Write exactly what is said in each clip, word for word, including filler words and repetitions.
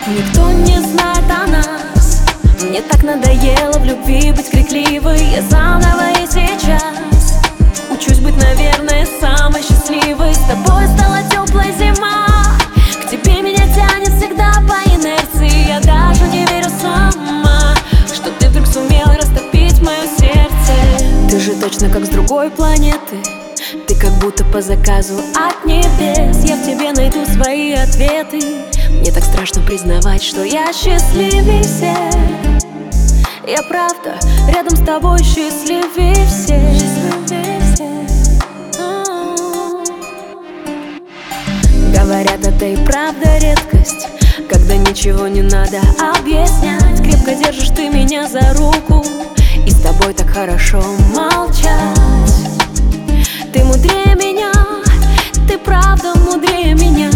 Никто не знает о нас. Мне так надоело в любви быть крикливой. Я заново и сейчас учусь быть, наверное, самой счастливой. С тобой стала теплая зима. К тебе меня тянет всегда по инерции. Я даже не верю сама, что ты вдруг сумела растопить мое сердце. Ты же точно как с другой планеты. Ты как будто по заказу от небес. Я в тебе найду свои ответы. Мне так страшно признавать, что я счастливее всех. Я правда рядом с тобой счастливее всех. Говорят, это и правда редкость, когда ничего не надо объяснять. Крепко держишь ты меня за руку, и с тобой так хорошо молчать. Ты мудрее меня, ты правда мудрее меня.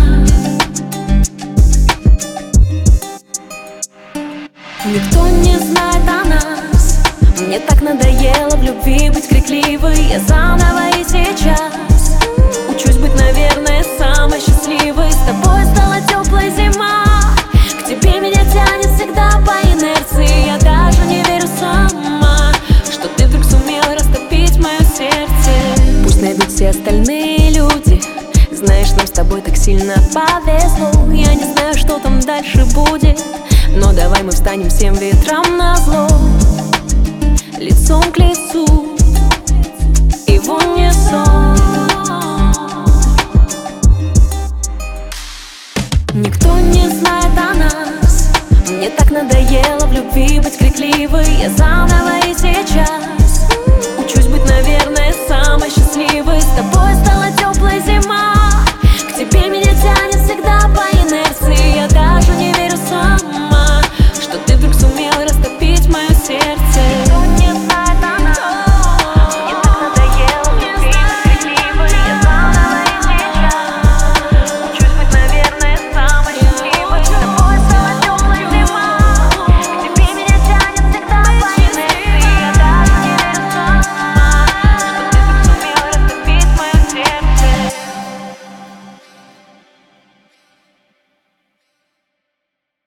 Никто не знает о нас. Мне так надоело в любви быть крикливой. Я заново и сейчас учусь быть, наверное, самой счастливой. С тобой стала теплая зима. К тебе меня тянет всегда по инерции. Я даже не верю сама, что ты вдруг сумела растопить мое сердце. Пусть найдут все остальные люди. Знаешь, нам с тобой так сильно повезло. Я не знаю, что там дальше будет, но давай мы встанем всем ветрам назло, лицом к лицу и в унисон. Никто не знает о нас. Мне так надоело в любви быть крикливой. Я за